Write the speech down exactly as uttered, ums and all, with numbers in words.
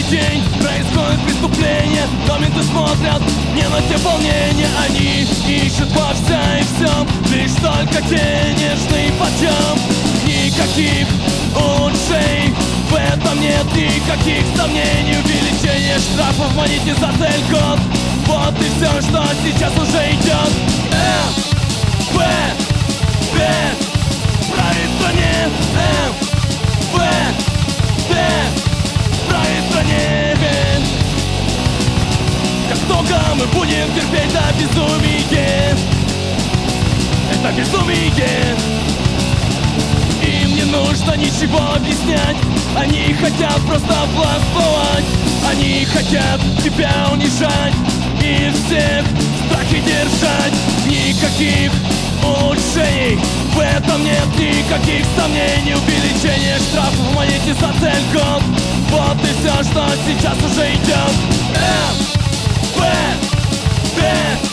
день происходит преступление, но менты смотрят не на те волнения. Они ищут во вся и всем лишь только денежный подъем. Никаких улучшений, в этом нет никаких сомнений. Увеличение штрафов, монетизация, вот и все, что сейчас уже идет. М, В, Д, правит стране. М, В, Д, правит стране. Как долго мы будем терпеть это безумие? Это безумие. Им не нужно ничего объяснять, они хотят просто властвовать. Они хотят тебя унижать и всех в страхе держать. Никаких улучшений, в этом нет никаких сомнений. Увеличение штрафов, монетизация льгот, вот и все, что сейчас уже идет. М, В, Д,